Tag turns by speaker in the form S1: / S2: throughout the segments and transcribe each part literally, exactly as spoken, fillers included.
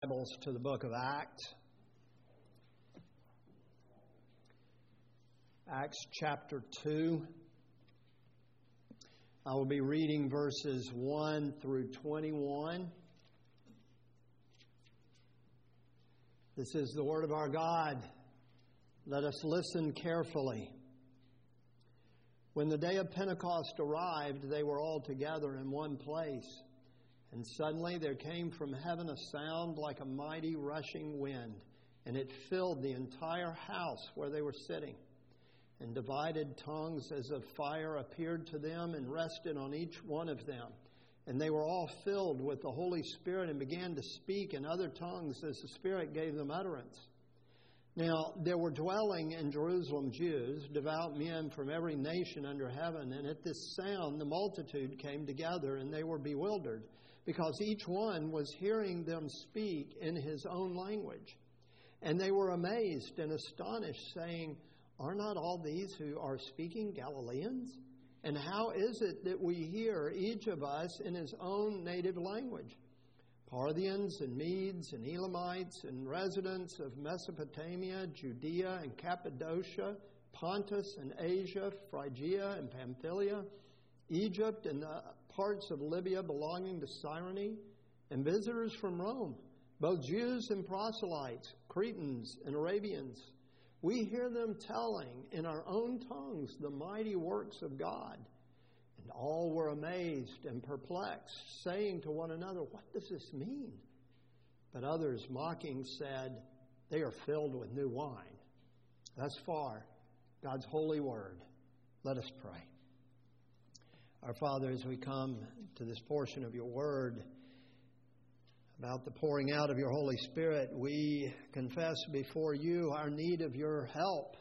S1: Bibles to the book of Acts. Acts chapter two. I will be reading verses one through twenty-one. This is the word of our God. Let us listen carefully. When the day of Pentecost arrived, they were all together in one place. And suddenly there came from heaven a sound like a mighty rushing wind, and it filled the entire house where they were sitting. And divided tongues as of fire appeared to them and rested on each one of them. And they were all filled with the Holy Spirit and began to speak in other tongues as the Spirit gave them utterance. Now, there were dwelling in Jerusalem Jews, devout men from every nation under heaven, and at this sound the multitude came together, and they were bewildered, because each one was hearing them speak in his own language. And they were amazed and astonished, saying, "Are not all these who are speaking Galileans? And how is it that we hear each of us in his own native language? Parthians and Medes and Elamites and residents of Mesopotamia, Judea and Cappadocia, Pontus and Asia, Phrygia and Pamphylia, Egypt and the parts of Libya belonging to Cyrene, and visitors from Rome, both Jews and proselytes, Cretans and Arabians. We hear them telling in our own tongues the mighty works of God." And all were amazed and perplexed, saying to one another, "What does this mean?" But others, mocking, said, "They are filled with new wine." Thus far, God's holy word. Let us pray. Our Father, as we come to this portion of your word about the pouring out of your Holy Spirit, we confess before you our need of your help.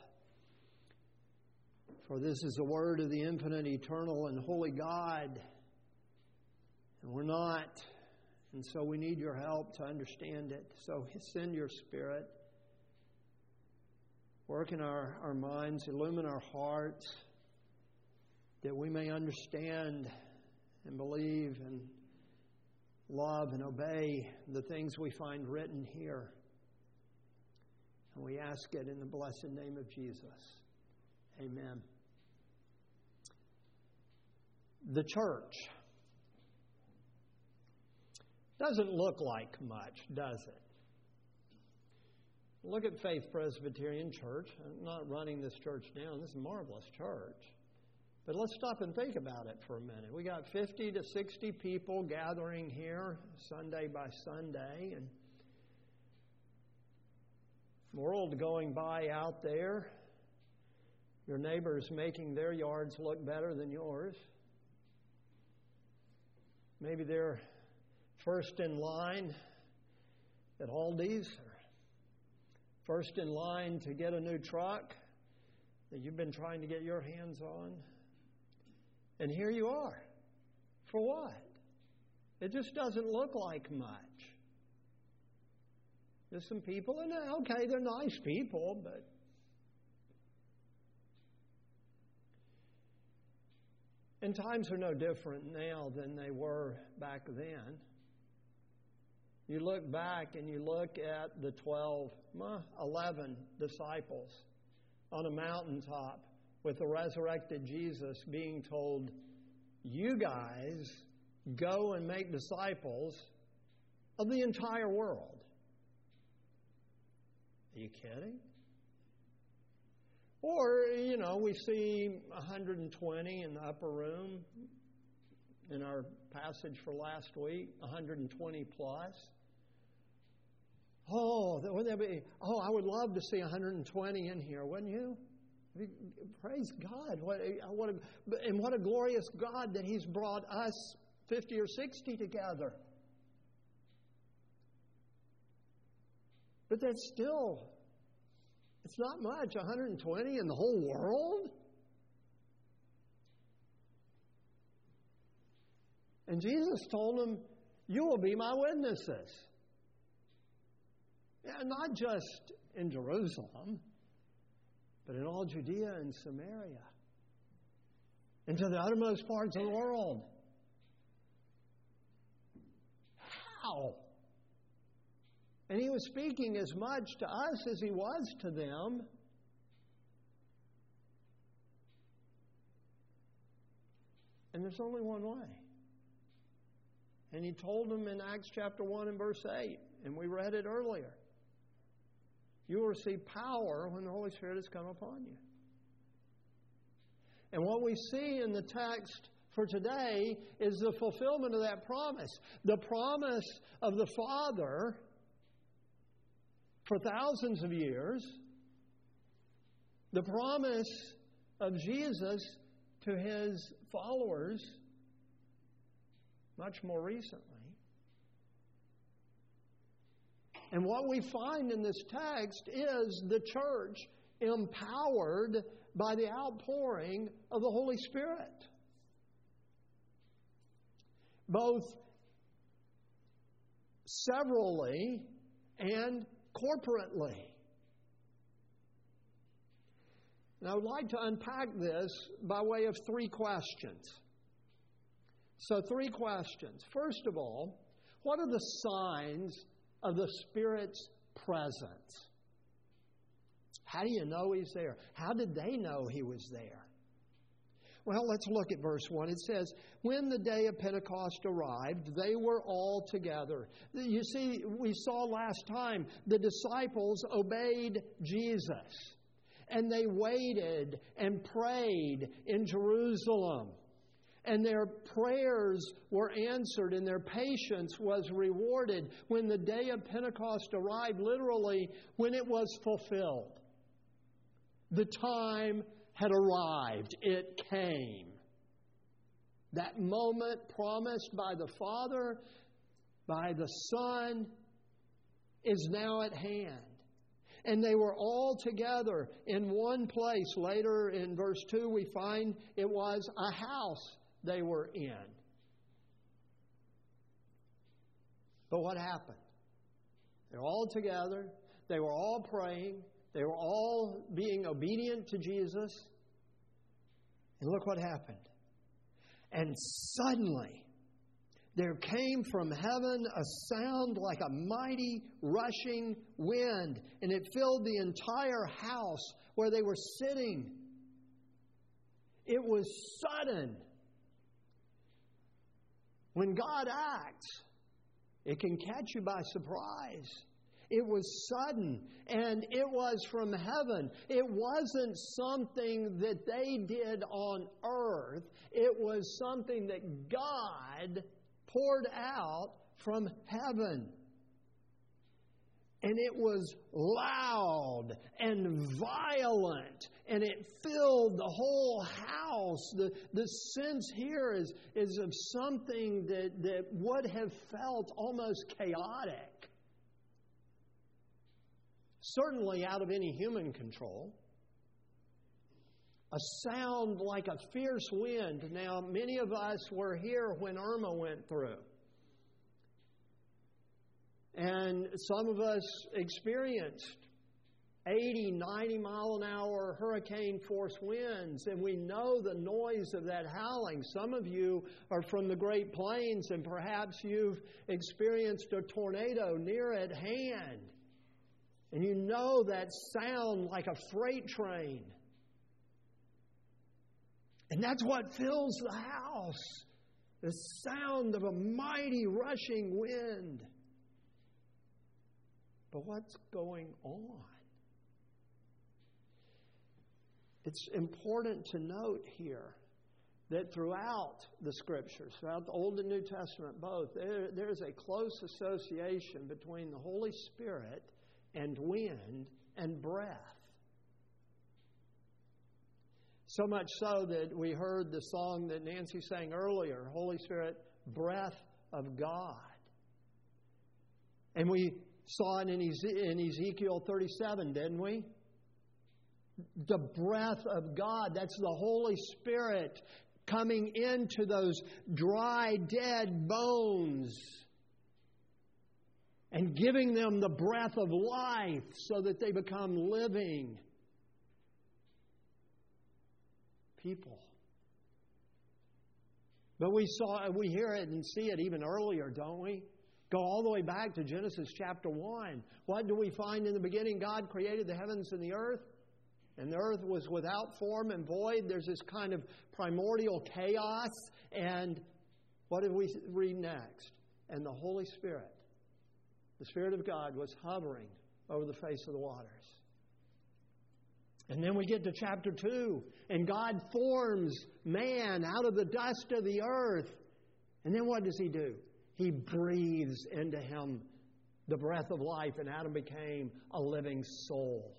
S1: For this is the word of the infinite, eternal, and holy God. And we're not. And so we need your help to understand it. So send your Spirit. Work in our, our minds. Illumine our hearts. That we may understand and believe and love and obey the things we find written here. And we ask it in the blessed name of Jesus. Amen. The church doesn't look like much, does it? Look at Faith Presbyterian Church. I'm not running this church down. This is a marvelous church. But let's stop and think about it for a minute. We got fifty to sixty people gathering here Sunday by Sunday, and world going by out there. Your neighbors making their yards look better than yours. Maybe they're first in line at Aldi's, or first in line to get a new truck that you've been trying to get your hands on. And here you are. For what? It just doesn't look like much. There's some people, and okay, they're nice people, but and times are no different now than they were back then. You look back and you look at the twelve, eleven disciples on a mountaintop with the resurrected Jesus being told, "You guys go and make disciples of the entire world." Are you kidding? Or, you know, we see one hundred twenty in the upper room in our passage for last week, one hundred twenty plus. Oh, wouldn't that be, oh, I would love to see one hundred twenty in here, wouldn't you? Praise God. What, what a, and what a glorious God that He's brought us fifty or sixty together. But that's still... it's not much, one hundred twenty in the whole world. And Jesus told them, "You will be my witnesses." Yeah, not just in Jerusalem, but in all Judea and Samaria, and to the uttermost parts of the world. How? And He was speaking as much to us as He was to them. And there's only one way. And He told them in Acts chapter one and verse eight, and we read it earlier. You will receive power when the Holy Spirit has come upon you. And what we see in the text for today is the fulfillment of that promise. The promise of the Father for thousands of years. The promise of Jesus to His followers much more recently. And what we find in this text is the church empowered by the outpouring of the Holy Spirit. Both severally and corporately. And I would like to unpack this by way of three questions. So, three questions. First of all, what are the signs of the Spirit's presence? How do you know He's there? How did they know He was there? Well, let's look at verse one. It says, when the day of Pentecost arrived, they were all together. You see, we saw last time the disciples obeyed Jesus. And they waited and prayed in Jerusalem. And their prayers were answered and their patience was rewarded when the day of Pentecost arrived, literally when it was fulfilled. The time had arrived. It came. That moment promised by the Father, by the Son, is now at hand. And they were all together in one place. Later in verse two, we find it was a house they were in. But what happened? They're all together. They were all praying. They were all being obedient to Jesus. And look what happened. And suddenly, there came from heaven a sound like a mighty rushing wind, and it filled the entire house where they were sitting. It was sudden. When God acts, it can catch you by surprise. It was sudden, and it was from heaven. It wasn't something that they did on earth. It was something that God poured out from heaven. And it was loud and violent, and it filled the whole house. The, the sense here is, is of something that, that would have felt almost chaotic. Certainly out of any human control. A sound like a fierce wind. Now, many of us were here when Irma went through. And some of us experienced eighty, ninety mile an hour hurricane force winds, and we know the noise of that howling. Some of you are from the Great Plains, and perhaps you've experienced a tornado near at hand. And you know that sound like a freight train. And that's what fills the house. The sound of a mighty rushing wind. But what's going on? It's important to note here that throughout the Scriptures, throughout the Old and New Testament both, there, there's a close association between the Holy Spirit and wind and breath. So much so that we heard the song that Nancy sang earlier, Holy Spirit, breath of God. And we saw it in Ezekiel thirty-seven, didn't we? The breath of God, that's the Holy Spirit coming into those dry, dead bones and giving them the breath of life so that they become living people. But we saw, we hear it and see it even earlier, don't we? Go all the way back to Genesis chapter one. What do we find in the beginning? God created the heavens and the earth. And the earth was without form and void. There's this kind of primordial chaos. And what did we read next? And the Holy Spirit, the Spirit of God, was hovering over the face of the waters. And then we get to chapter two. And God forms man out of the dust of the earth. And then what does He do? He breathes into him the breath of life, and Adam became a living soul.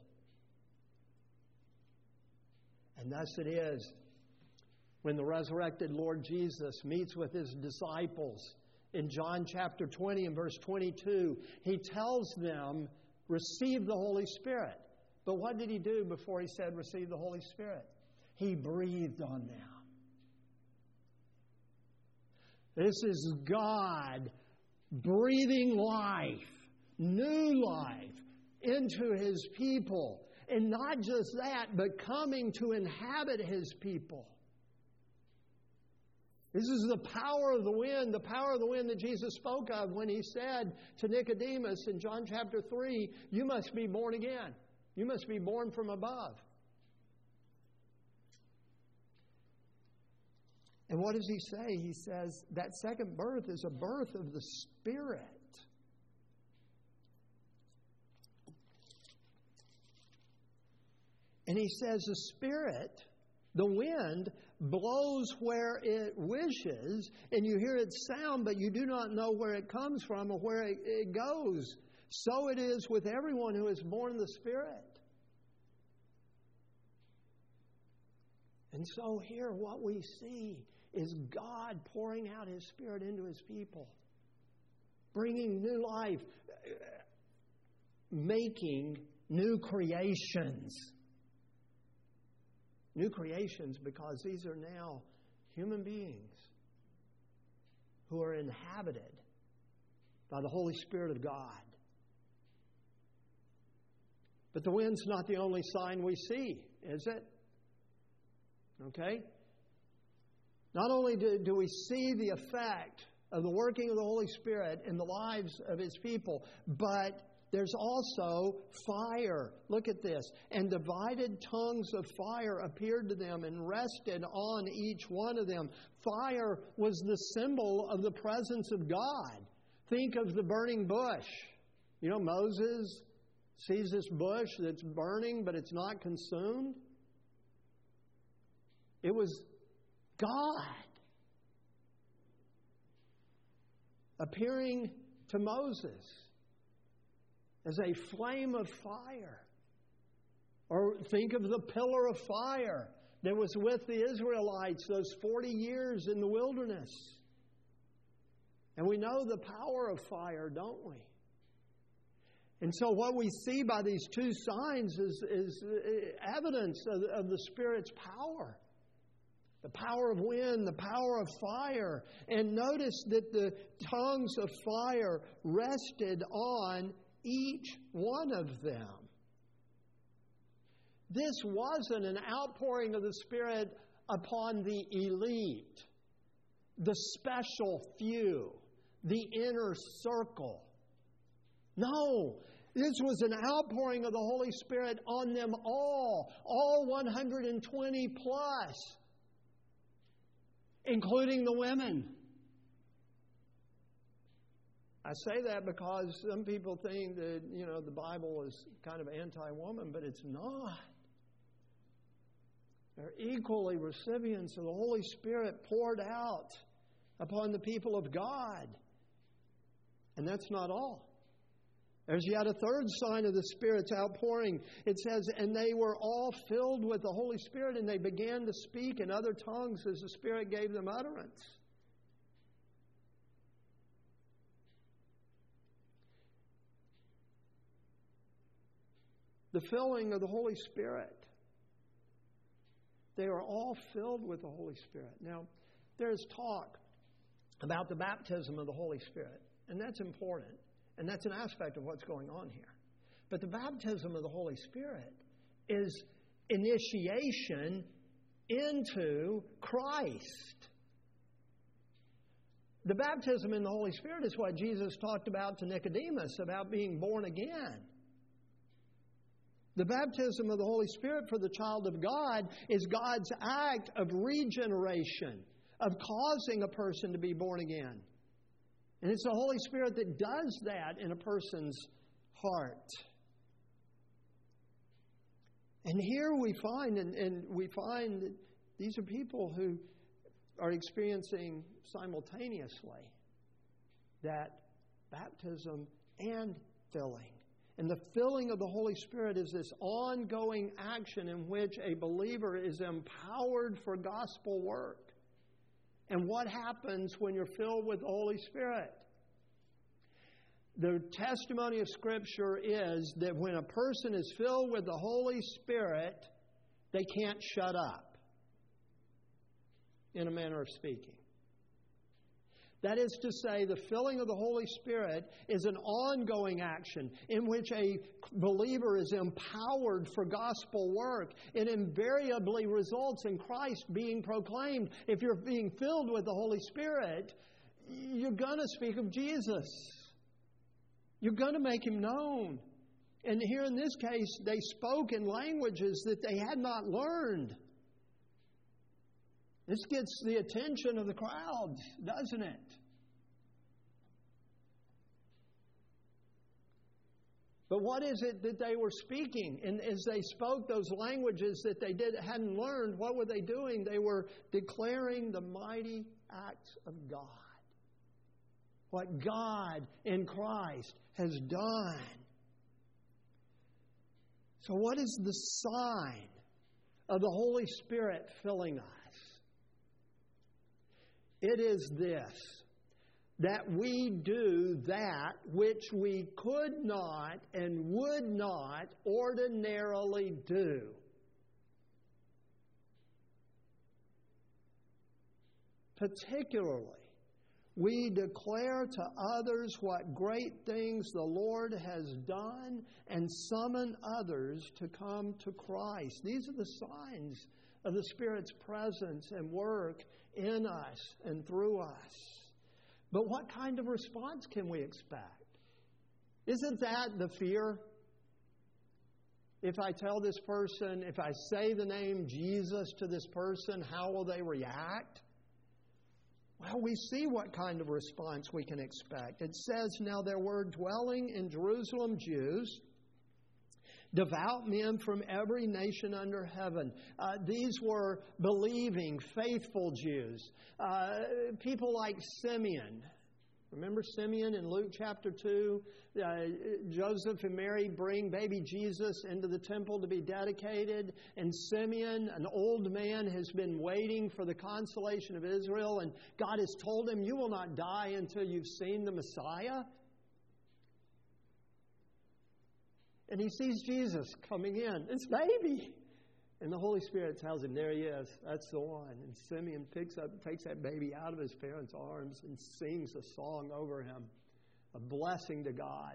S1: And thus it is when the resurrected Lord Jesus meets with His disciples in John chapter twenty and verse twenty-two, He tells them, receive the Holy Spirit. But what did He do before He said, receive the Holy Spirit? He breathed on them. This is God breathing life, new life, into His people. And not just that, but coming to inhabit His people. This is the power of the wind, the power of the wind that Jesus spoke of when He said to Nicodemus in John chapter three, you must be born again. You must be born from above. And what does He say? He says that second birth is a birth of the Spirit. And He says the Spirit, the wind, blows where it wishes, and you hear its sound, but you do not know where it comes from or where it, it goes. So it is with everyone who is born of the Spirit. And so here what we see is God pouring out His Spirit into His people, bringing new life, making new creations. New creations because these are now human beings who are inhabited by the Holy Spirit of God. But the wind's not the only sign we see, is it? Okay? Not only do, do we see the effect of the working of the Holy Spirit in the lives of His people, but there's also fire. Look at this. And divided tongues of fire appeared to them and rested on each one of them. Fire was the symbol of the presence of God. Think of the burning bush. You know, Moses sees this bush that's burning, but it's not consumed. It was God appearing to Moses as a flame of fire. Or think of the pillar of fire that was with the Israelites those forty years in the wilderness. And we know the power of fire, don't we? And so what we see by these two signs is, is evidence of, of the Spirit's power. The power of wind, the power of fire. And notice that the tongues of fire rested on each one of them. This wasn't an outpouring of the Spirit upon the elite, the special few, the inner circle. No, this was an outpouring of the Holy Spirit on them all, all one hundred twenty plus, including the women. I say that because some people think that, you know, the Bible is kind of anti-woman, but it's not. They're equally recipients of the Holy Spirit poured out upon the people of God. And that's not all. There's yet a third sign of the Spirit's outpouring. It says, and they were all filled with the Holy Spirit, and they began to speak in other tongues as the Spirit gave them utterance. The filling of the Holy Spirit. They are all filled with the Holy Spirit. Now, there's talk about the baptism of the Holy Spirit, and that's important, and that's an aspect of what's going on here. But the baptism of the Holy Spirit is initiation into Christ. The baptism in the Holy Spirit is what Jesus talked about to Nicodemus, about being born again. The baptism of the Holy Spirit for the child of God is God's act of regeneration, of causing a person to be born again. And it's the Holy Spirit that does that in a person's heart. And here we find, and, and we find that these are people who are experiencing simultaneously that baptism and filling. And the filling of the Holy Spirit is this ongoing action in which a believer is empowered for gospel work. And what happens when you're filled with the Holy Spirit? The testimony of Scripture is that when a person is filled with the Holy Spirit, they can't shut up, in a manner of speaking. That is to say, the filling of the Holy Spirit is an ongoing action in which a believer is empowered for gospel work. It invariably results in Christ being proclaimed. If you're being filled with the Holy Spirit, you're going to speak of Jesus. You're going to make Him known. And here in this case, they spoke in languages that they had not learned. This gets the attention of the crowd, doesn't it? But what is it that they were speaking? And as they spoke those languages that they did, hadn't learned, what were they doing? They were declaring the mighty acts of God. What God in Christ has done. So what is the sign of the Holy Spirit filling us? It is this, that we do that which we could not and would not ordinarily do. Particularly, we declare to others what great things the Lord has done and summon others to come to Christ. These are the signs of the Spirit's presence and work in us and through us. But what kind of response can we expect? Isn't that the fear? If I tell this person, if I say the name Jesus to this person, how will they react? Well, we see what kind of response we can expect. It says, now there were dwelling in Jerusalem Jews, devout men from every nation under heaven. Uh, these were believing, faithful Jews. Uh, people like Simeon. Remember Simeon in Luke chapter two? Uh, Joseph and Mary bring baby Jesus into the temple to be dedicated. And Simeon, an old man, has been waiting for the consolation of Israel. And God has told him, you will not die until you've seen the Messiah. And he sees Jesus coming in. It's baby. And the Holy Spirit tells him, there he is. That's the one. And Simeon picks up, takes that baby out of his parents' arms and sings a song over him, a blessing to God.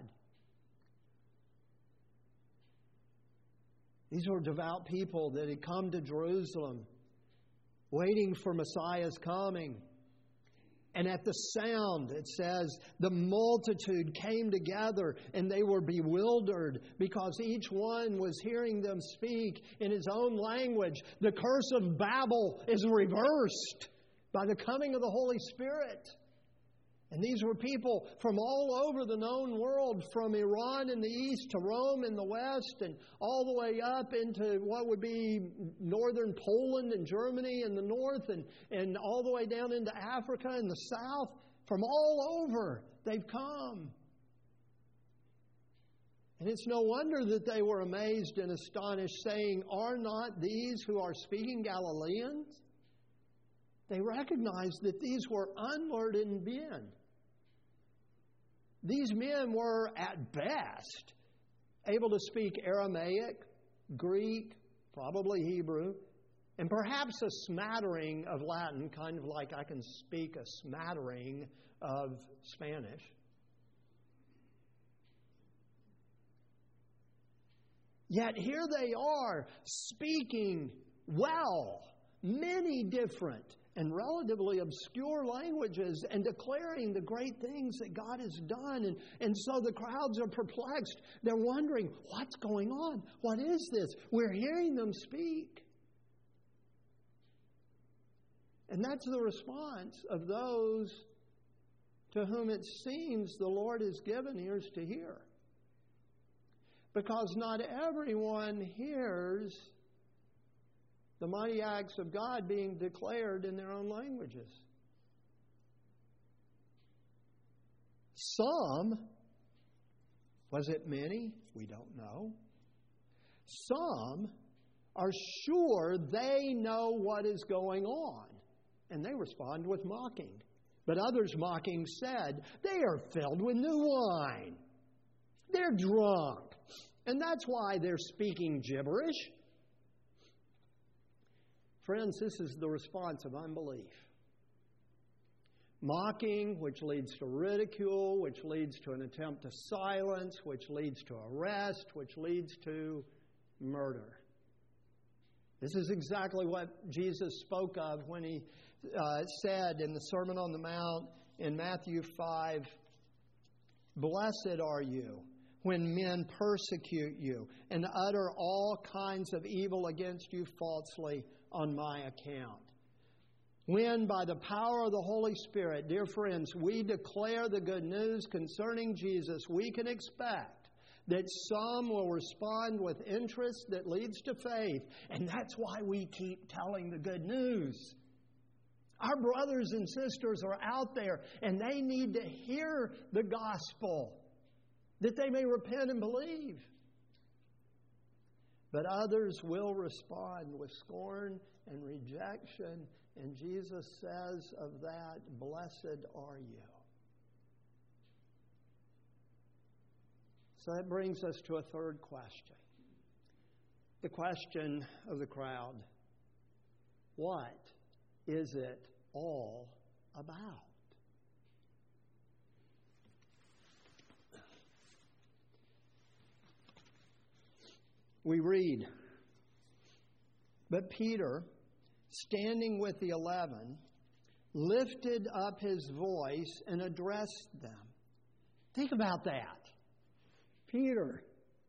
S1: These were devout people that had come to Jerusalem, waiting for Messiah's coming. And at the sound, it says, the multitude came together and they were bewildered because each one was hearing them speak in his own language. The curse of Babel is reversed by the coming of the Holy Spirit. And these were people from all over the known world, from Iran in the east to Rome in the west, and all the way up into what would be northern Poland and Germany in the north, and, and all the way down into Africa in the south. From all over, they've come. And it's no wonder that they were amazed and astonished, saying, are not these who are speaking Galileans? They recognized that these were unlearned men. These men were, at best, able to speak Aramaic, Greek, probably Hebrew, and perhaps a smattering of Latin, kind of like I can speak a smattering of Spanish. Yet here they are, speaking well, many different and relatively obscure languages and declaring the great things that God has done. And, and so the crowds are perplexed. They're wondering, what's going on? What is this? We're hearing them speak. And that's the response of those to whom it seems the Lord has given ears to hear. Because not everyone hears the mighty acts of God being declared in their own languages. Some, was it many? We don't know. Some are sure they know what is going on, and they respond with mocking. But others mocking said, they are filled with new wine. They're drunk. And that's why they're speaking gibberish. Friends, this is the response of unbelief. Mocking, which leads to ridicule, which leads to an attempt to silence, which leads to arrest, which leads to murder. This is exactly what Jesus spoke of when He uh, said in the Sermon on the Mount in Matthew five, "Blessed are you when men persecute you and utter all kinds of evil against you falsely on my account." When, by the power of the Holy Spirit, dear friends, we declare the good news concerning Jesus, we can expect that some will respond with interest that leads to faith. And that's why we keep telling the good news. Our brothers and sisters are out there, and they need to hear the gospel, that they may repent and believe. But others will respond with scorn and rejection, and Jesus says of that, "Blessed are you." So that brings us to a third question. The question of the crowd. What is it all about? We read, "But Peter, standing with the eleven, lifted up his voice and addressed them." Think about that. Peter,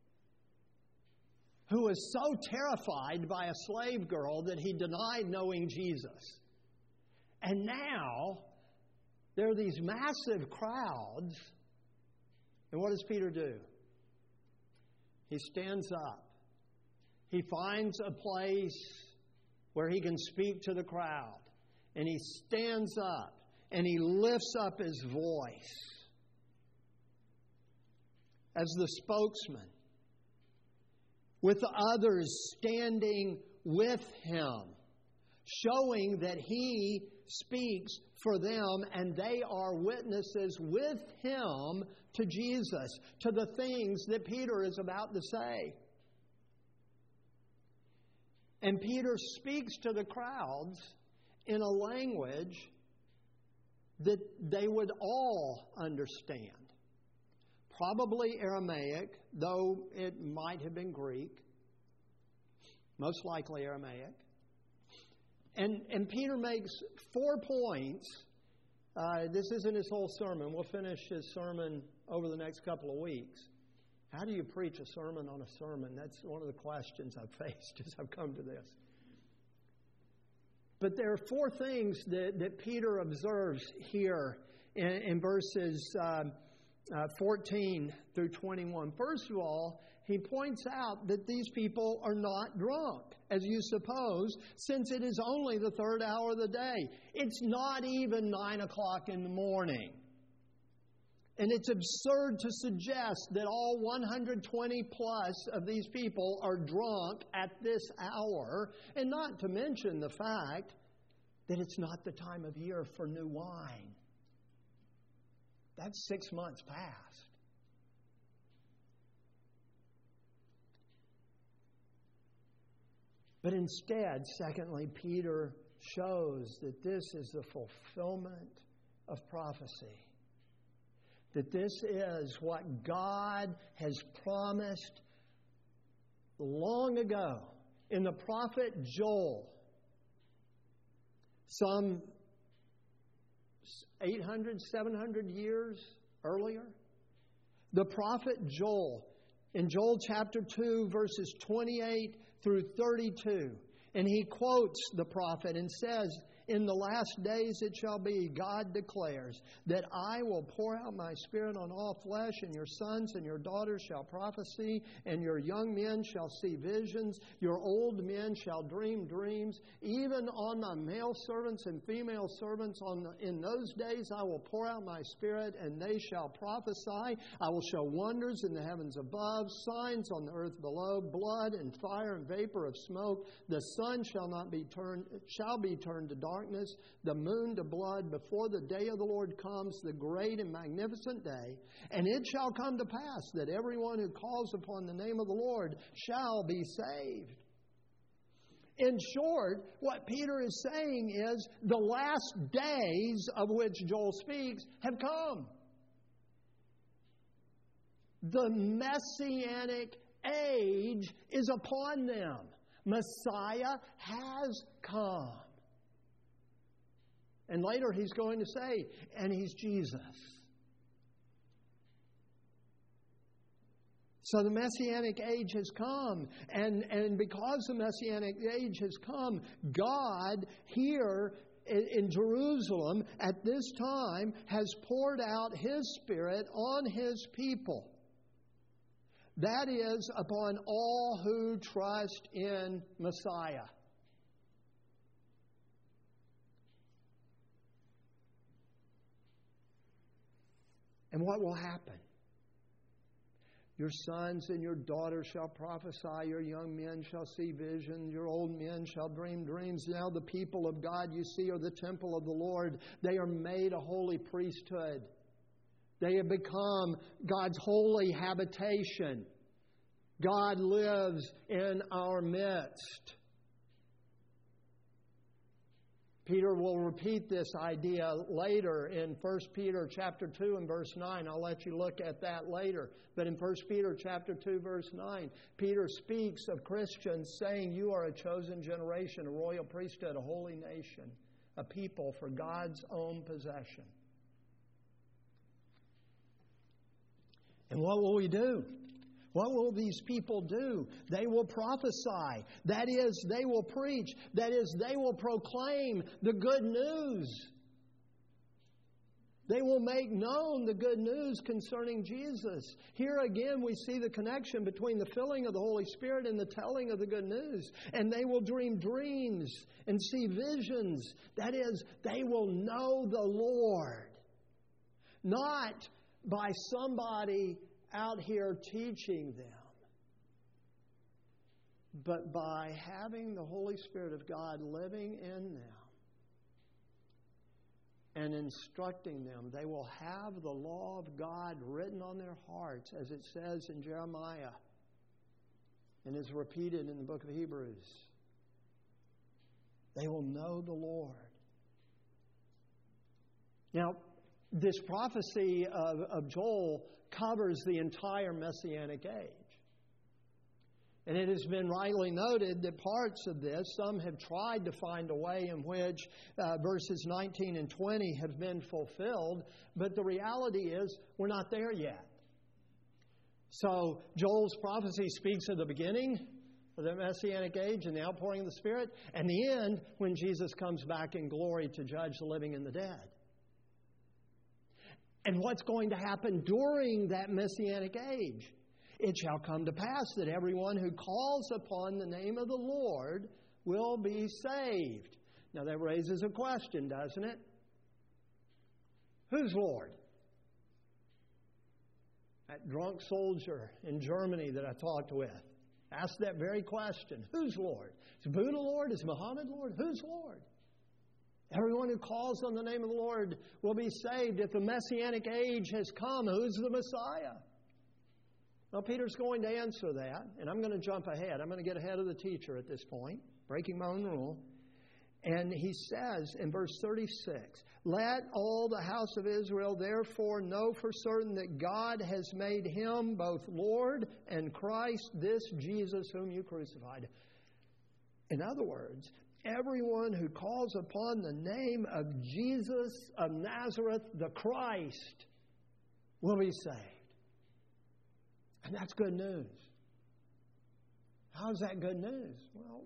S1: who was so terrified by a slave girl that he denied knowing Jesus. And now, there are these massive crowds. And what does Peter do? He stands up. He finds a place where he can speak to the crowd. And he stands up and he lifts up his voice as the spokesman, with the others standing with him, showing that he speaks for them and they are witnesses with him to Jesus, to the things that Peter is about to say. And Peter speaks to the crowds in a language that they would all understand. Probably Aramaic, though it might have been Greek. Most likely Aramaic. And, and Peter makes four points. Uh, this isn't his whole sermon. We'll finish his sermon over the next couple of weeks. How do you preach a sermon on a sermon? That's one of the questions I've faced as I've come to this. But there are four things that, that Peter observes here in, in verses um, uh, fourteen through twenty-one. First of all, he points out that these people are not drunk, as you suppose, since it is only the third hour of the day. It's not even nine o'clock in the morning. And it's absurd to suggest that all one hundred twenty plus of these people are drunk at this hour, and not to mention the fact that it's not the time of year for new wine. That's six months past. But instead, secondly, Peter shows that this is the fulfillment of prophecy. That this is what God has promised long ago in the prophet Joel. some eight hundred, seven hundred years earlier. The prophet Joel, in Joel chapter two, verses twenty-eight through thirty-two, and he quotes the prophet and says, "In the last days it shall be, God declares, that I will pour out my Spirit on all flesh, and your sons and your daughters shall prophesy, and your young men shall see visions, your old men shall dream dreams. Even on my male servants and female servants, on the, in those days I will pour out my Spirit, and they shall prophesy. I will show wonders in the heavens above, signs on the earth below, blood and fire and vapor of smoke. The sun shall not be turned, shall be turned to darkness, the moon to blood, before the day of the Lord comes, the great and magnificent day. And it shall come to pass that everyone who calls upon the name of the Lord shall be saved." In short, what Peter is saying is the last days of which Joel speaks have come. The Messianic age is upon them. Messiah has come. And later he's going to say, and he's Jesus. So the Messianic age has come. And, and because the Messianic age has come, God here in, in Jerusalem at this time has poured out His Spirit on His people. That is, upon all who trust in Messiah. And what will happen? Your sons and your daughters shall prophesy, your young men shall see visions, your old men shall dream dreams. Now the people of God, you see, are the temple of the Lord. They are made a holy priesthood. They have become God's holy habitation. God lives in our midst. Peter will repeat this idea later in First Peter chapter two and verse nine. I'll let you look at that later. But in First Peter chapter two, verse nine, Peter speaks of Christians saying, "You are a chosen generation, a royal priesthood, a holy nation, a people for God's own possession." And what will we do? What will these people do? They will prophesy. That is, they will preach. That is, they will proclaim the good news. They will make known the good news concerning Jesus. Here again we see the connection between the filling of the Holy Spirit and the telling of the good news. And they will dream dreams and see visions. That is, they will know the Lord. Not by somebody out here teaching them, but by having the Holy Spirit of God living in them and instructing them. They will have the law of God written on their hearts, as it says in Jeremiah and is repeated in the book of Hebrews. They will know the Lord. Now, this prophecy of, of Joel covers the entire Messianic age. And it has been rightly noted that parts of this, some have tried to find a way in which uh, verses nineteen and twenty have been fulfilled, but the reality is we're not there yet. So Joel's prophecy speaks of the beginning of the Messianic age and the outpouring of the Spirit, and the end when Jesus comes back in glory to judge the living and the dead. And what's going to happen during that Messianic age? It shall come to pass that everyone who calls upon the name of the Lord will be saved. Now that raises a question, doesn't it? Who's Lord? That drunk soldier in Germany that I talked with asked that very question. Who's Lord? Is Buddha Lord? Is Muhammad Lord? Who's Lord? Everyone who calls on the name of the Lord will be saved. If the Messianic age has come, who's the Messiah? Well, Peter's going to answer that, and I'm going to jump ahead. I'm going to get ahead of the teacher at this point, breaking my own rule. And he says in verse thirty-six, "Let all the house of Israel therefore know for certain that God has made Him both Lord and Christ, this Jesus whom you crucified." In other words, everyone who calls upon the name of Jesus of Nazareth, the Christ, will be saved. And that's good news. How is that good news? Well,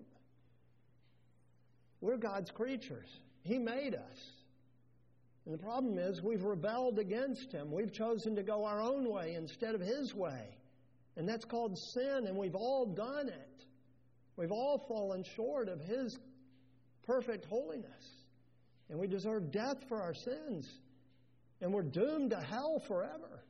S1: we're God's creatures. He made us. And the problem is we've rebelled against Him. We've chosen to go our own way instead of His way. And that's called sin, and we've all done it. We've all fallen short of His perfect holiness. And we deserve death for our sins. And we're doomed to hell forever.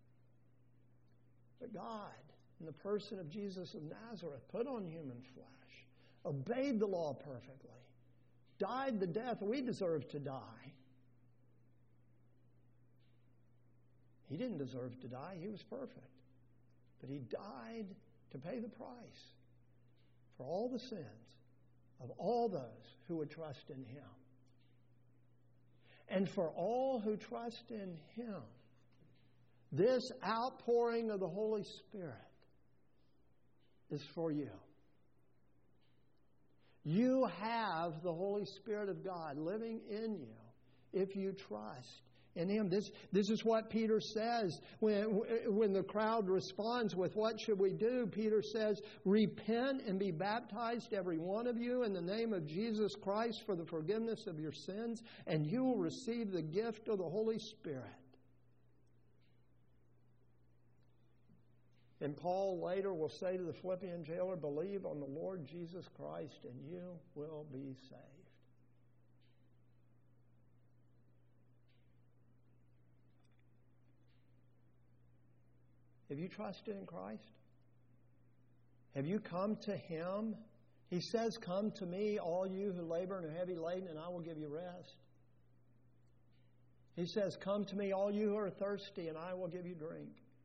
S1: But God, in the person of Jesus of Nazareth, put on human flesh, obeyed the law perfectly, died the death we deserve to die. He didn't deserve to die. He was perfect. But He died to pay the price for all the sins of all those who would trust in Him. And for all who trust in Him, this outpouring of the Holy Spirit is for you. You have the Holy Spirit of God living in you if you trust in Him. This, this is what Peter says when, when the crowd responds with, what should we do? Peter says, repent and be baptized, every one of you, in the name of Jesus Christ for the forgiveness of your sins, and you will receive the gift of the Holy Spirit. And Paul later will say to the Philippian jailer, believe on the Lord Jesus Christ and you will be saved. Have you trusted in Christ? Have you come to Him? He says, come to me, all you who labor and are heavy laden, and I will give you rest. He says, come to me, all you who are thirsty, and I will give you drink.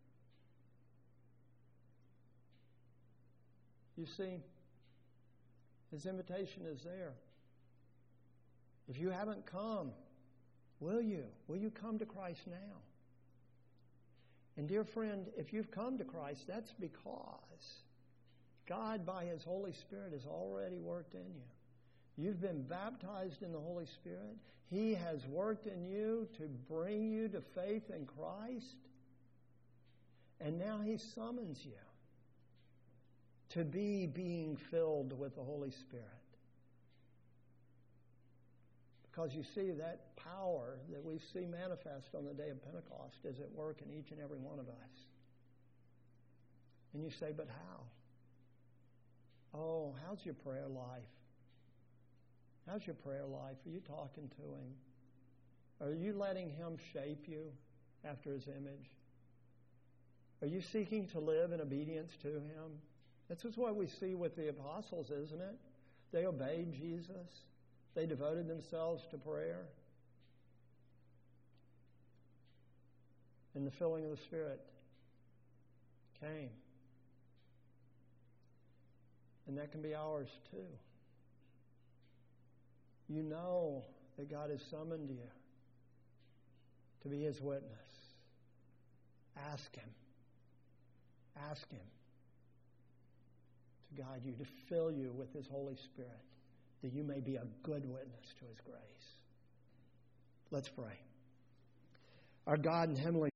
S1: You see, His invitation is there. If you haven't come, will you? Will you come to Christ now? And dear friend, if you've come to Christ, that's because God, by His Holy Spirit, has already worked in you. You've been baptized in the Holy Spirit. He has worked in you to bring you to faith in Christ. And now He summons you to be being filled with the Holy Spirit. Because you see, that power that we see manifest on the day of Pentecost is at work in each and every one of us. And you say, but how? Oh, how's your prayer life? How's your prayer life? Are you talking to Him? Are you letting Him shape you after His image? Are you seeking to live in obedience to Him? This is what we see with the apostles, isn't it? They obeyed Jesus. They devoted themselves to prayer. And the filling of the Spirit came. And that can be ours too. You know that God has summoned you to be His witness. Ask Him. Ask Him to guide you, to fill you with His Holy Spirit, that you may be a good witness to His grace. Let's pray. Our God in heavenly